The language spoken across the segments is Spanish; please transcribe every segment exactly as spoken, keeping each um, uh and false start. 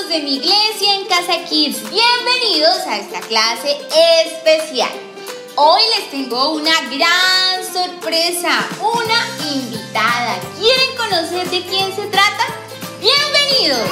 de mi iglesia en Casa Kids, bienvenidos a esta clase especial. Hoy les tengo una gran sorpresa, una invitada. ¿Quieren conocer de quién se trata? ¡Bienvenidos!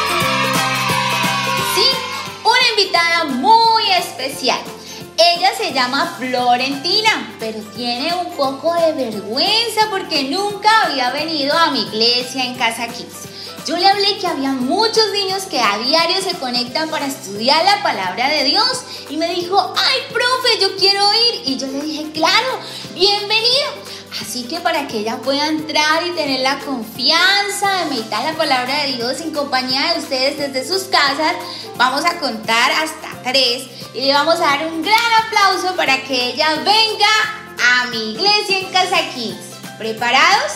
Sí, una invitada muy especial. Ella se llama Florentina, pero tiene un poco de vergüenza porque nunca había venido a mi iglesia en Casa Kids. Yo le hablé que había muchos niños que a diario se conectan para estudiar la palabra de Dios y me dijo, ay, profe, yo quiero ir. Y yo le dije, claro, bienvenida. Así que para que ella pueda entrar y tener la confianza de meditar la palabra de Dios en compañía de ustedes desde sus casas, vamos a contar hasta tres y le vamos a dar un gran aplauso para que ella venga a mi iglesia en Casa Kids. ¿Preparados?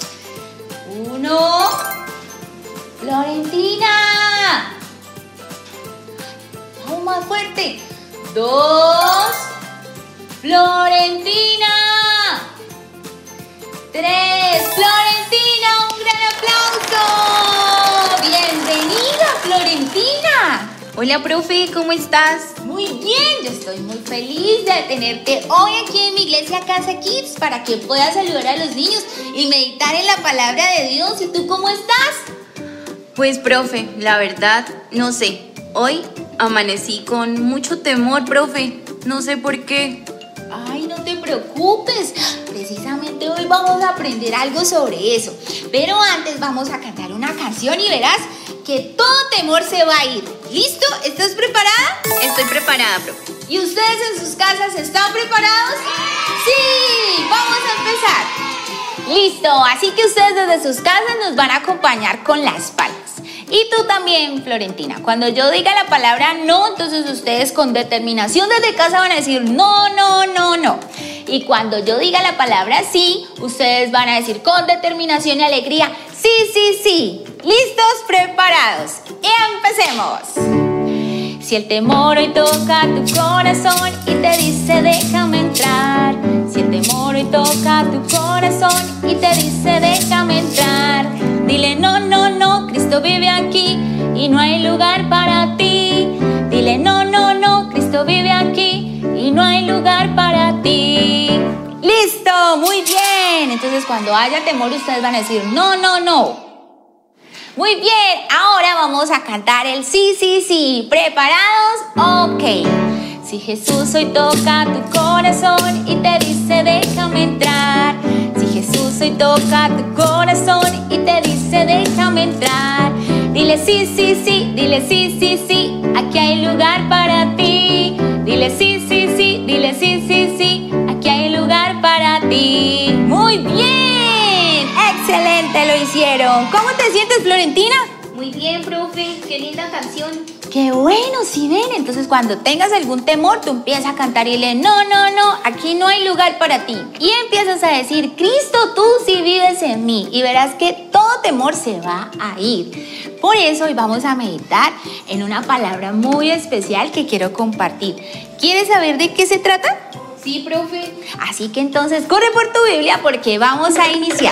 Uno. Florentina. Vamos más fuerte. Dos. Florentina. Tres. Florentina, un gran aplauso. Bienvenida, Florentina. Hola, profe, ¿cómo estás? Muy bien, yo estoy muy feliz de tenerte hoy aquí en mi iglesia Casa Kids para que puedas saludar a los niños y meditar en la palabra de Dios. ¿Y tú cómo estás? Pues, profe, la verdad, no sé. Hoy amanecí con mucho temor, profe. No sé por qué. Ay, no te preocupes. Precisamente hoy vamos a aprender algo sobre eso. Pero antes vamos a cantar una canción y verás que todo temor se va a ir. ¿Listo? ¿Estás preparada? Estoy preparada, profe. ¿Y ustedes en sus casas están preparados? ¡Sí! ¡Vamos a empezar! Listo, así que ustedes desde sus casas nos van a acompañar con las palmas. Y tú también, Florentina. Cuando yo diga la palabra no, entonces ustedes con determinación desde casa van a decir no, no, no, no. Y cuando yo diga la palabra sí, ustedes van a decir con determinación y alegría sí, sí, sí. ¿Listos? ¿Preparados? Y empecemos. Si el temor hoy toca tu corazón y te dice déjame entrar. Si el temor hoy toca tu corazón y te dice déjame entrar. Dile no, no, no, Cristo vive aquí y no hay lugar para ti. Dile no, no, no, Cristo vive aquí y no hay lugar para ti. ¡Listo! Muy bien. Entonces cuando haya temor ustedes van a decir no, no, no. Muy bien, ahora vamos a cantar el sí, sí, sí. ¿Preparados? Ok. Si Jesús hoy toca tu corazón y te dice déjame entrar. Si Jesús hoy toca tu corazón y te dice déjame entrar. Dile sí, sí, sí, dile sí, sí, sí. Aquí hay lugar para ti. Dile sí, sí, sí, dile sí, sí, sí. Aquí hay lugar para ti. Muy bien, excelente, lo hicieron. ¿Cómo te sientes, Florentina? Muy bien, profe, qué linda canción. ¡Qué bueno! ¿Sí ven? Entonces cuando tengas algún temor, tú empiezas a cantar y le no, no, no, aquí no hay lugar para ti. Y empiezas a decir, Cristo, tú sí vives en mí. Y verás que todo temor se va a ir. Por eso hoy vamos a meditar en una palabra muy especial que quiero compartir. ¿Quieres saber de qué se trata? Sí, profe. Así que entonces corre por tu Biblia porque vamos a iniciar.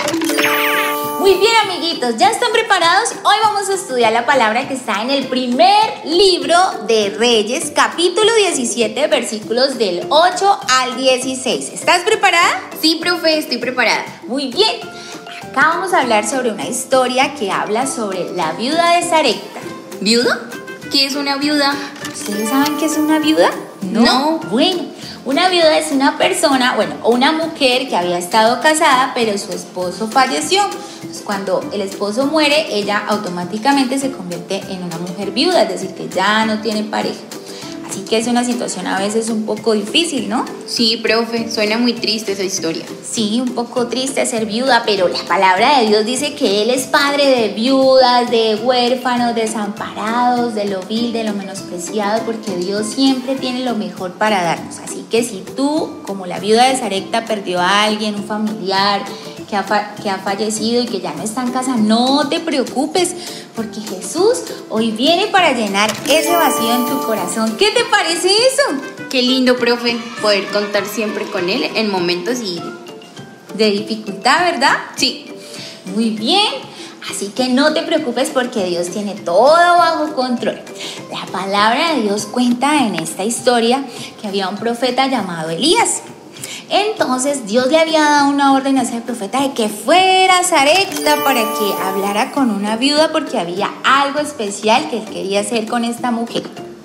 Muy bien, amiguitos, ¿ya están preparados? Hoy vamos a estudiar la palabra que está en el primer libro de Reyes, capítulo diecisiete, versículos del ocho al dieciséis. ¿Estás preparada? Sí, profe, estoy preparada. Muy bien. Acá vamos a hablar sobre una historia que habla sobre la viuda de Sarepta. ¿Viuda? ¿Qué es una viuda? ¿Ustedes saben qué es una viuda? No. No. Bueno, una viuda es una persona, bueno, o una mujer que había estado casada, pero su esposo falleció. Entonces, cuando el esposo muere, ella automáticamente se convierte en una mujer viuda, es decir, que ya no tiene pareja. Así que es una situación a veces un poco difícil, ¿no? Sí, profe, suena muy triste esa historia. Sí, un poco triste ser viuda, pero la palabra de Dios dice que Él es padre de viudas, de huérfanos, desamparados, de lo vil, de lo menospreciado, porque Dios siempre tiene lo mejor para darnos. Así que si tú, como la viuda de Sarepta, perdió a alguien, un familiar que ha, fa- que ha fallecido y que ya no está en casa, no te preocupes, porque Jesús hoy viene para llenar ese vacío en tu corazón. ¿Qué te parece eso? Qué lindo, profe, poder contar siempre con Él en momentos y... de dificultad, ¿verdad? Sí. Muy bien. Así que no te preocupes porque Dios tiene todo bajo control. La palabra de Dios cuenta en esta historia que había un profeta llamado Elías. Entonces Dios le había dado una orden a ese profeta de que fuera a Sarepta para que hablara con una viuda porque había algo especial que él quería hacer con esta mujer.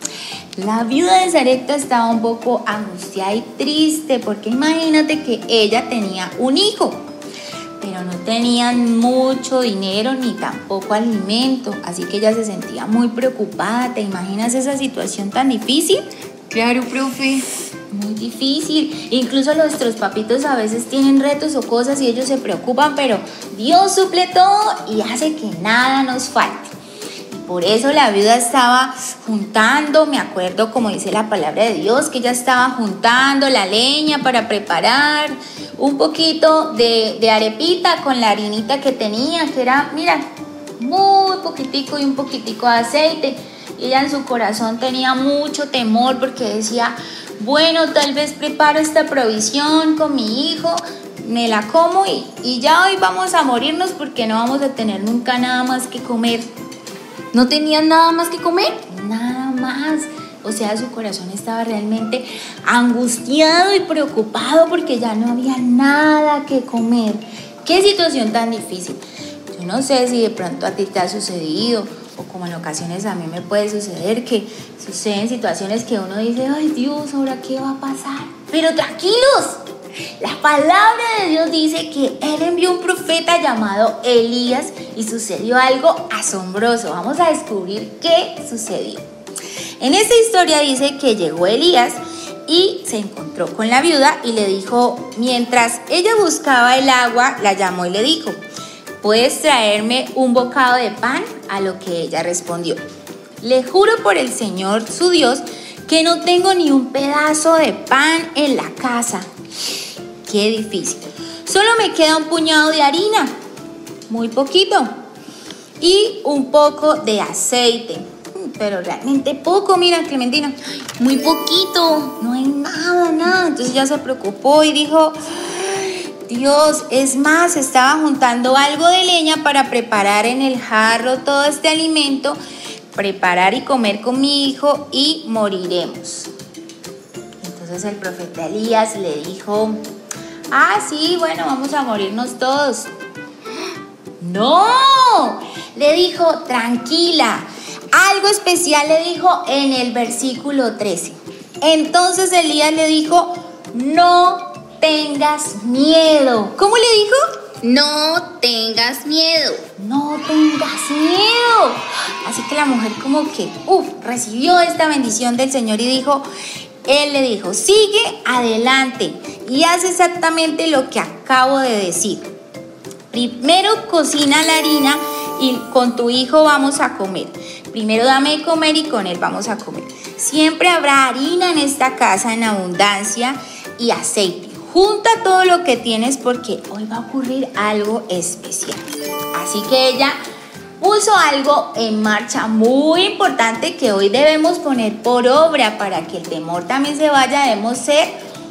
La viuda de Sarepta estaba un poco angustiada y triste porque imagínate que ella tenía un hijo, pero no tenían mucho dinero ni tampoco alimento, así que ella se sentía muy preocupada. ¿Te imaginas esa situación tan difícil? Claro, profe. Muy difícil. Incluso nuestros papitos a veces tienen retos o cosas y ellos se preocupan, pero Dios suple todo y hace que nada nos falte. Por eso la viuda estaba juntando, me acuerdo como dice la palabra de Dios, que ella estaba juntando la leña para preparar un poquito de, de arepita con la harinita que tenía, que era, mira, muy poquitico y un poquitico de aceite. Y ella en su corazón tenía mucho temor porque decía, bueno, tal vez preparo esta provisión con mi hijo, me la como y, y ya hoy vamos a morirnos porque no vamos a tener nunca nada más que comer. ¿No tenían nada más que comer? Nada más. O sea, su corazón estaba realmente angustiado y preocupado porque ya no había nada que comer. Qué situación tan difícil. Yo no sé si de pronto a ti te ha sucedido o como en ocasiones a mí me puede suceder que suceden situaciones que uno dice, ay Dios, ¿ahora qué va a pasar? Pero tranquilos. La palabra de Dios dice que Él envió un profeta llamado Elías y sucedió algo asombroso. Vamos a descubrir qué sucedió. En esta historia dice que llegó Elías y se encontró con la viuda y le dijo, mientras ella buscaba el agua, la llamó y le dijo, ¿puedes traerme un bocado de pan? A lo que ella respondió, le juro por el Señor su Dios que no tengo ni un pedazo de pan en la casa. Qué difícil. Solo me queda un puñado de harina, muy poquito, y un poco de aceite, pero realmente poco, mira, Clementina, muy poquito, no hay nada, nada. Entonces ella se preocupó y dijo, Dios, es más, estaba juntando algo de leña para preparar en el jarro todo este alimento, preparar y comer con mi hijo y moriremos. Entonces el profeta Elías le dijo, ah, sí, bueno, vamos a morirnos todos. No, le dijo, tranquila. Algo especial le dijo en el versículo trece. Entonces Elías le dijo, no tengas miedo. ¿Cómo le dijo? No tengas miedo. No tengas miedo. Así que la mujer como que, uff, recibió esta bendición del Señor y dijo, Él le dijo, sigue adelante y haz exactamente lo que acabo de decir. Primero cocina la harina y con tu hijo vamos a comer. Primero dame de comer y con él vamos a comer. Siempre habrá harina en esta casa en abundancia y aceite. Junta todo lo que tienes porque hoy va a ocurrir algo especial. Así que ella puso algo en marcha muy importante que hoy debemos poner por obra para que el temor también se vaya. Debemos ser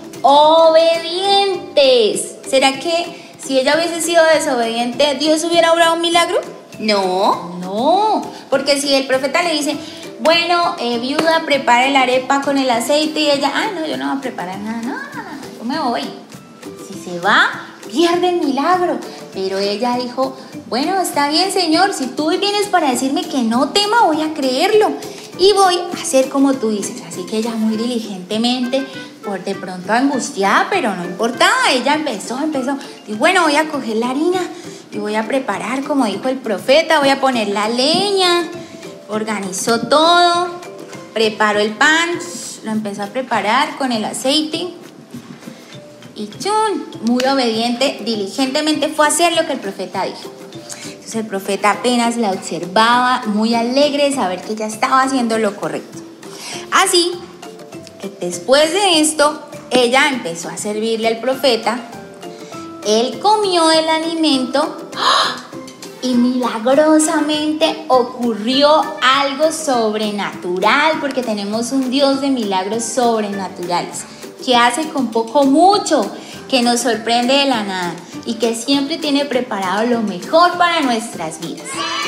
obedientes. ¿Será que si ella hubiese sido desobediente, Dios hubiera obrado un milagro? No. No, porque si el profeta le dice, bueno, eh, viuda, prepare la arepa con el aceite y ella, ah, no, yo no voy a preparar nada, no, no, no, yo me voy. Si se va, pierde el milagro. Pero ella dijo, bueno, está bien, Señor, si tú vienes para decirme que no tema, voy a creerlo y voy a hacer como tú dices. Así que ella muy diligentemente, por de pronto angustiada, pero no importaba, ella empezó, empezó, y bueno, voy a coger la harina y voy a preparar, como dijo el profeta, voy a poner la leña, organizó todo, preparó el pan, lo empezó a preparar con el aceite y chun, muy obediente, diligentemente fue a hacer lo que el profeta dijo. Entonces el profeta apenas la observaba, muy alegre de saber que ella estaba haciendo lo correcto. Así que después de esto, ella empezó a servirle al profeta. Él comió el alimento y milagrosamente ocurrió algo sobrenatural, porque tenemos un Dios de milagros sobrenaturales que hace con poco mucho. que nos sorprende de la nada y que siempre tiene preparado lo mejor para nuestras vidas.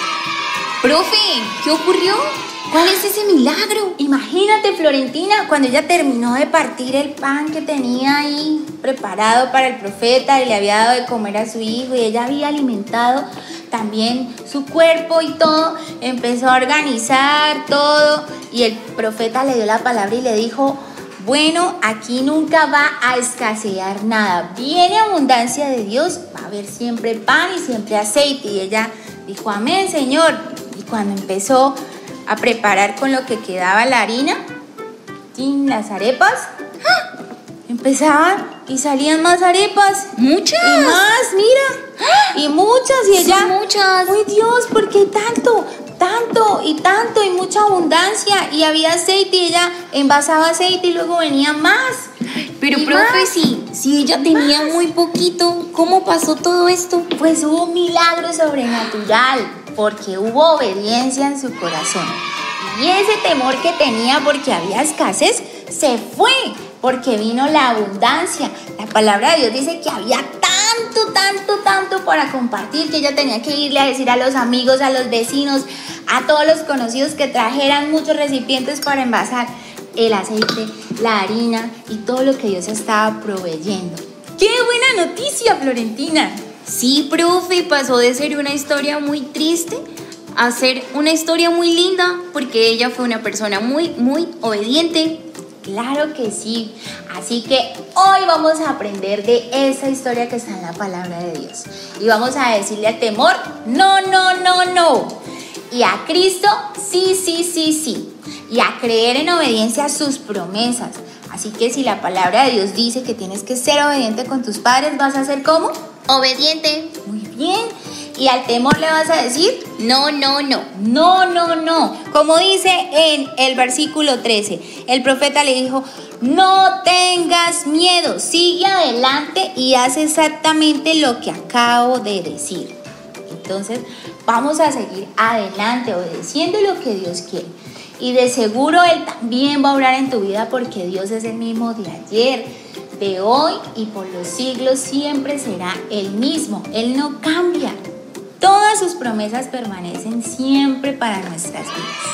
Profe, ¿qué ocurrió? ¿Cuál es ese milagro? Imagínate, Florentina, cuando ella terminó de partir el pan que tenía ahí preparado para el profeta y le había dado de comer a su hijo y ella había alimentado también su cuerpo y todo, empezó a organizar todo y el profeta le dio la palabra y le dijo: bueno, aquí nunca va a escasear nada, viene abundancia de Dios, va a haber siempre pan y siempre aceite. Y ella dijo: amén, Señor. Y cuando empezó a preparar con lo que quedaba la harina, ¿sí? Las arepas, ¡ah! Empezaban y salían más arepas. ¿Muchas? Y más, mira, ¡ah! Y muchas. Y ella, sí, muchas. ¡ay, Dios! ¿Por qué tanto? Tanto y tanto y mucha abundancia. Y había aceite y ella envasaba aceite y luego venía más. Pero y profe, más, si, si ella tenía más. muy poquito, ¿cómo pasó todo esto? Pues hubo un milagro sobrenatural, porque hubo obediencia en su corazón. Y ese temor que tenía porque había escasez se fue, porque vino la abundancia. La palabra de Dios dice que había tanto, tanto, tanto para compartir, que ella tenía que irle a decir a los amigos, a los vecinos, a todos los conocidos que trajeran muchos recipientes para envasar el aceite, la harina y todo lo que Dios estaba proveyendo. ¡Qué buena noticia, Florentina! Sí, profe, pasó de ser una historia muy triste a ser una historia muy linda, porque ella fue una persona muy, muy obediente. Claro que sí. Así que hoy vamos a aprender de esa historia que está en la palabra de Dios. Y vamos a decirle al temor: no, no, no, no. Y a Cristo: sí, sí, sí, sí. Y a creer en obediencia a sus promesas. Así que si la palabra de Dios dice que tienes que ser obediente con tus padres, ¿vas a ser cómo? Obediente. Muy bien. ¿Y al temor le vas a decir? No, no, no. No, no, no. Como dice en el versículo trece, el profeta le dijo: no tengas miedo, sigue adelante y haz exactamente lo que acabo de decir. Entonces vamos a seguir adelante obedeciendo lo que Dios quiere. Y de seguro Él también va a obrar en tu vida, porque Dios es el mismo de ayer, de hoy y por los siglos siempre será el mismo. Él no cambia. Todas sus promesas permanecen siempre para nuestras vidas.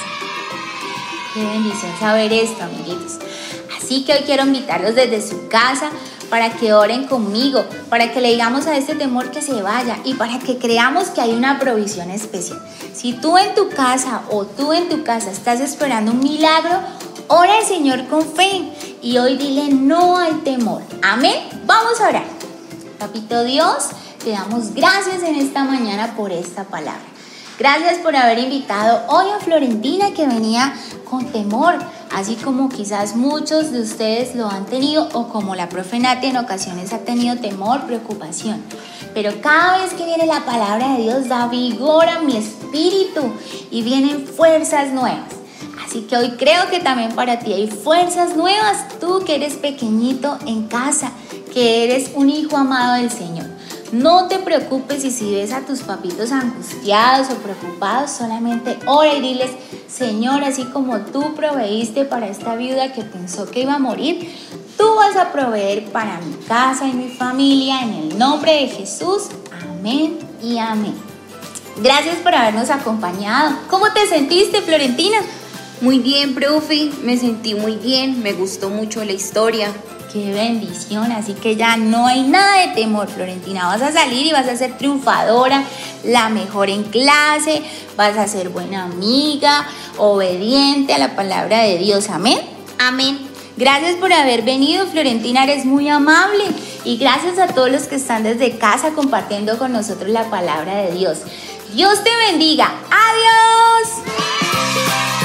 Qué bendición saber esto, amiguitos. Así que hoy quiero invitarlos desde su casa para que oren conmigo, para que le digamos a este temor que se vaya y para que creamos que hay una provisión especial. Si tú en tu casa o tú en tu casa estás esperando un milagro, ora al Señor con fe y hoy dile no al temor. Amén. Vamos a orar. Papito Dios, te damos gracias en esta mañana por esta palabra. Gracias por haber invitado hoy a Florentina, que venía con temor, así como quizás muchos de ustedes lo han tenido, o como la profe Nati en ocasiones ha tenido temor, preocupación. Pero cada vez que viene la palabra de Dios da vigor a mi espíritu y vienen fuerzas nuevas. Así que hoy creo que también para ti hay fuerzas nuevas, tú que eres pequeñito en casa, que eres un hijo amado del Señor. No te preocupes, y si ves a tus papitos angustiados o preocupados, solamente ora y diles: Señor, así como tú proveíste para esta viuda que pensó que iba a morir, tú vas a proveer para mi casa y mi familia, en el nombre de Jesús. Amén y amén. Gracias por habernos acompañado. ¿Cómo te sentiste, Florentina? Muy bien, profe, me sentí muy bien, me gustó mucho la historia. ¡Qué bendición! Así que ya no hay nada de temor, Florentina. Vas a salir y vas a ser triunfadora, la mejor en clase, vas a ser buena amiga, obediente a la palabra de Dios. Amén. Amén. Gracias por haber venido, Florentina, eres muy amable. Y gracias a todos los que están desde casa compartiendo con nosotros la palabra de Dios. Dios te bendiga. ¡Adiós!